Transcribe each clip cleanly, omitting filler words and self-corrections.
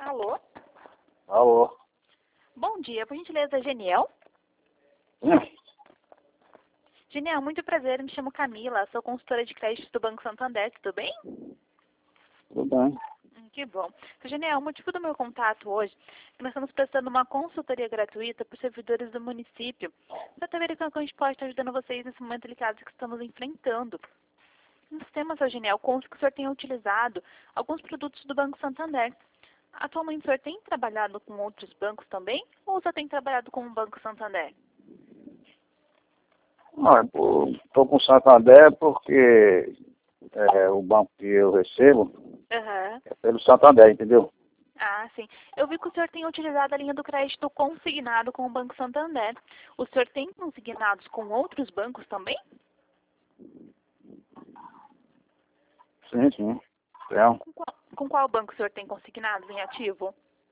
Alô? Alô? Bom dia, por gentileza, Geniel? Hum, Geniel, muito prazer, me chamo Camila, sou consultora de crédito do Banco Santander, tudo bem? Tudo bem. Que bom. Geniel, o motivo do meu contato hoje é que nós estamos prestando uma consultoria gratuita para os servidores do município, para estar verificando como a gente pode estar ajudando vocês nesse momento delicado que estamos enfrentando. No sistema, seu Geniel, consta que o senhor tenha utilizado alguns produtos do Banco Santander. Atualmente, o senhor tem trabalhado com outros bancos também, ou só tem trabalhado com o Banco Santander? Estou com o Santander porque o banco que eu recebo Aham. é pelo Santander, entendeu? Ah, sim. Eu vi que o senhor tem utilizado a linha do crédito consignado com o Banco Santander. O senhor tem consignados com outros bancos também? Sim, sim. Então, Com qual banco o senhor tem consignados em ativo?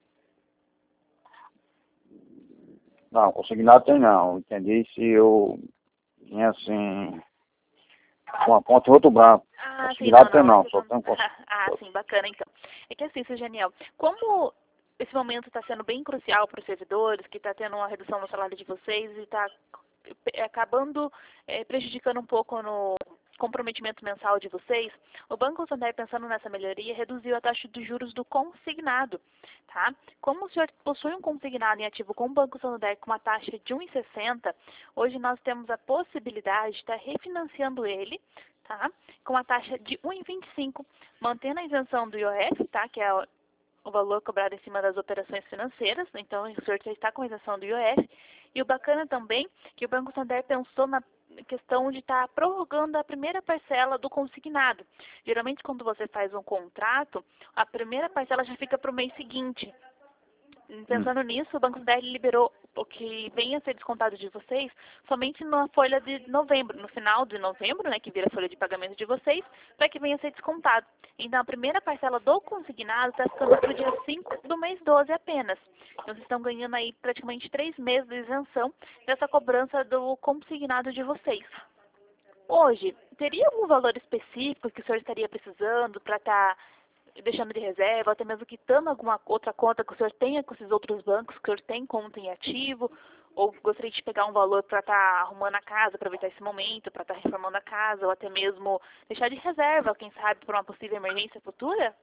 não, consignado tem não. Entendi se eu tinha assim uma conta em outro banco. Ah, sim, Consignado tem não, aqui só tá- tem Ah, sim, bacana então. É que assim, seu Geniel, como esse momento está sendo bem crucial para os servidores, que está tendo uma redução no salário de vocês e está acabando prejudicando um pouco no comprometimento mensal de vocês, o Banco Santander, pensando nessa melhoria, reduziu a taxa de juros do consignado, tá? Como o senhor possui um consignado em ativo com o Banco Santander com uma taxa de 1,60, hoje nós temos a possibilidade de estar refinanciando ele, tá? Com a taxa de 1,25, mantendo a isenção do IOF, tá? Que é o valor cobrado em cima das operações financeiras, então o senhor já está com a isenção do IOF. E o bacana também que o Banco Santander pensou na questão de estar prorrogando a primeira parcela do consignado. Geralmente, quando você faz um contrato, a primeira parcela já fica para o mês seguinte. Pensando nisso, o Banco Santander liberou o que vem a ser descontado de vocês somente na folha de novembro, no final de novembro, né, que vira a folha de pagamento de vocês, para que venha a ser descontado. Então, a primeira parcela do consignado está ficando para o dia 5 do mês 12 apenas. Então, vocês estão ganhando aí praticamente 3 meses de isenção dessa cobrança do consignado de vocês. Hoje, teria algum valor específico que o senhor estaria precisando para estar deixando de reserva, até mesmo quitando alguma outra conta que o senhor tenha com esses outros bancos, que o senhor tem conta em ativo, ou gostaria de pegar um valor para estar arrumando a casa, aproveitar esse momento, para estar reformando a casa, ou até mesmo deixar de reserva, quem sabe, para uma possível emergência futura?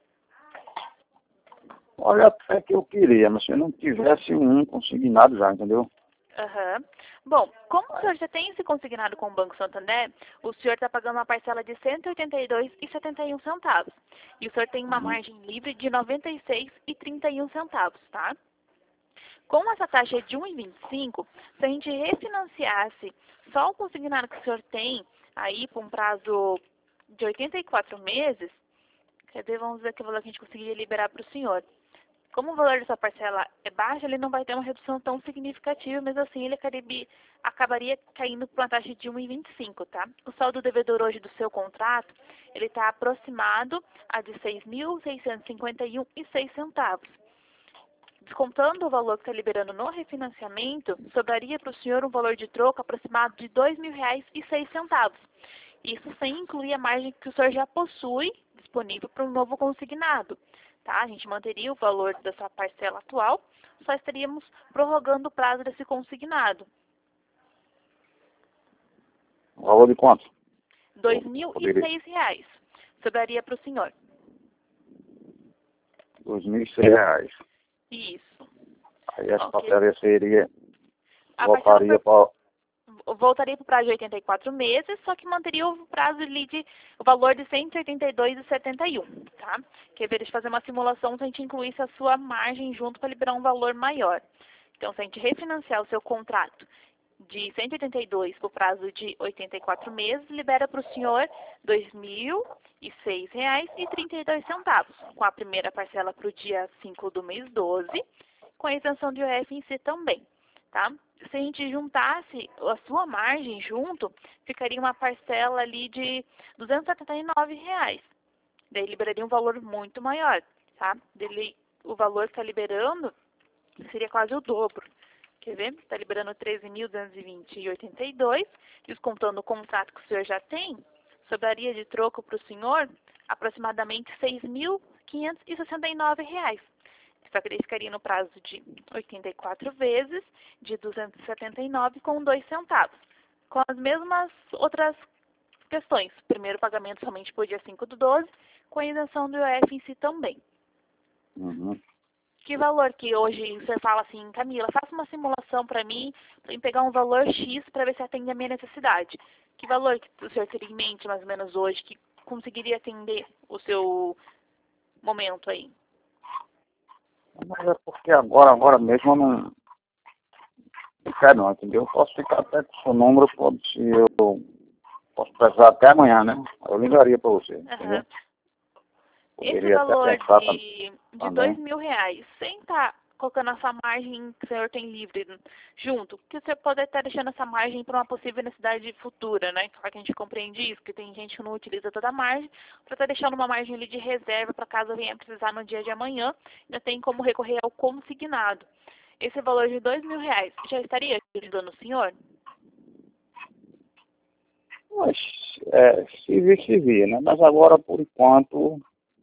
olha, até que eu queria, mas se eu não tivesse um consignado já, entendeu? Aham. Bom, como o senhor já tem esse consignado com o Banco Santander, o senhor está pagando uma parcela de R$ 182,71. E o senhor tem uma Uhum. margem livre de R$ 96,31, tá? Com essa taxa de 1,25, se a gente refinanciasse só o consignado que o senhor tem aí por um prazo de 84 meses, cadê? Vamos ver que valor que a gente conseguiria liberar para o senhor. Como o valor dessa parcela é baixo, ele não vai ter uma redução tão significativa, mas assim ele acabaria caindo para uma taxa de 1,25, tá? O saldo devedor hoje do seu contrato, ele está aproximado a de R$ 6.651,06. Descontando o valor que está liberando no refinanciamento, sobraria para o senhor um valor de troco aproximado de R$ 2.000,06. Isso sem incluir a margem que o senhor já possui disponível para um novo consignado. Tá? A gente manteria o valor dessa parcela atual, só estaríamos prorrogando o prazo desse consignado. O valor de quanto? R$ Poderia. 2.006 sobraria para o senhor. R$ 2.100. Isso. Aí essa Ok. parcela seria, A parcela voltaria para... voltaria para o prazo de 84 meses, só que manteria o prazo ali o valor de R$ 182,71, tá? Quer ver, deixa eu fazer uma simulação se a gente incluísse a sua margem junto para liberar um valor maior. Então, se a gente refinanciar o seu contrato de 182 por prazo de 84 meses, libera para o senhor R$ 2.006,32, com a primeira parcela para o dia 5 do mês 12, com a isenção de IOF em si também, tá? Se a gente juntasse a sua margem junto, ficaria uma parcela ali de R$ 279. Daí liberaria um valor muito maior, tá? O valor que está liberando seria quase o dobro. Quer ver? Está liberando 13.220,82, descontando o contrato que o senhor já tem, sobraria de troco para o senhor aproximadamente R$ 6.569. Só que ele ficaria no prazo de 84 vezes de 279,02 centavos. Com as mesmas outras questões. Primeiro pagamento somente por dia 5/12, com a isenção do IOF em si também. Uhum. Que valor que hoje você fala assim, Camila, faça uma simulação para mim pegar um valor X para ver se atende a minha necessidade. Que valor que o senhor teria em mente, mais ou menos, hoje, que conseguiria atender o seu momento aí? Mas é porque agora mesmo eu não quero não, entendeu? Eu posso ficar até com o seu número, eu posso precisar até amanhã, né? Eu ligaria para você, entendeu? Esse Poderia até valor pensar de também. R$ 2.000, sem estar colocando essa margem que o senhor tem livre junto, que o senhor pode estar deixando essa margem para uma possível necessidade futura, né? Claro que a gente compreende isso, que tem gente que não utiliza toda a margem, para estar deixando uma margem ali de reserva para caso venha precisar no dia de amanhã, ainda tem como recorrer ao consignado. Esse valor de R$ 2.000 já estaria ajudando o senhor? Mas, se via, né? Mas agora, por enquanto,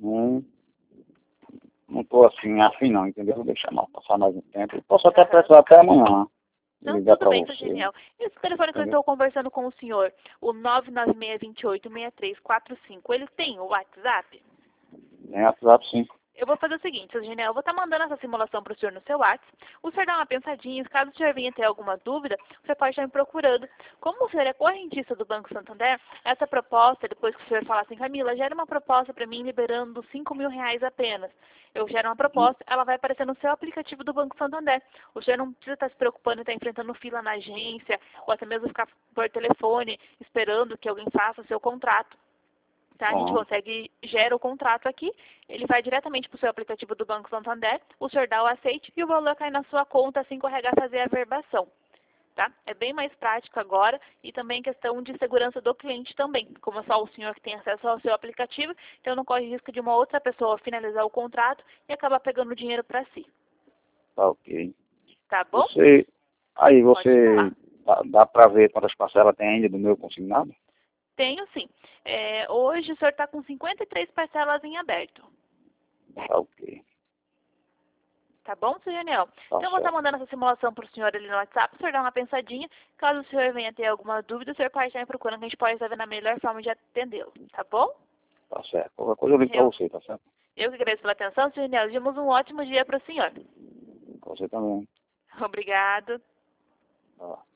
não estou assim, afim não, entendeu? Vou deixar passar mais um tempo. Eu posso até precisar até amanhã Então, ligar tudo para bem, você. Genial. Esse telefone que eu estou conversando com o senhor, o 996286345, ele tem o WhatsApp? Tem WhatsApp, sim. Eu vou fazer o seguinte, seu Genial, eu vou estar mandando essa simulação para o senhor no seu WhatsApp. O senhor dá uma pensadinha, caso o senhor venha ter alguma dúvida, você pode estar me procurando. Como o senhor é correntista do Banco Santander, essa proposta, depois que o senhor falar assim, Camila, gera uma proposta para mim liberando R$ 5.000 apenas. Eu gero uma proposta, ela vai aparecer no seu aplicativo do Banco Santander. O senhor não precisa estar se preocupando em estar enfrentando fila na agência, ou até mesmo ficar por telefone esperando que alguém faça o seu contrato. Tá? A gente gera o contrato aqui, ele vai diretamente para o seu aplicativo do Banco Santander, o senhor dá o aceite e o valor cai na sua conta assim que o RH fazer a verbação. Tá? É bem mais prático agora e também questão de segurança do cliente também. Como é só o senhor que tem acesso ao seu aplicativo, então não corre risco de uma outra pessoa finalizar o contrato e acabar pegando o dinheiro para si. Tá ok. Tá bom? Você dá para ver quantas parcelas tem ainda do meu consignado? Tenho sim. Hoje o senhor está com 53 parcelas em aberto. Tá ok. Tá bom, senhor Daniel? Tá então eu vou estar certo. mandando essa simulação para o senhor ali no WhatsApp, o senhor dá uma pensadinha. Caso o senhor venha ter alguma dúvida, o senhor pode estar me procurando, que a gente pode estar vendo a melhor forma de atendê-lo. Tá bom? Tá certo. Qualquer coisa eu ligo para você, tá certo? Eu que agradeço pela atenção, senhor Daniel. Desejamos um ótimo dia para o senhor. Você também. Obrigado. Tá.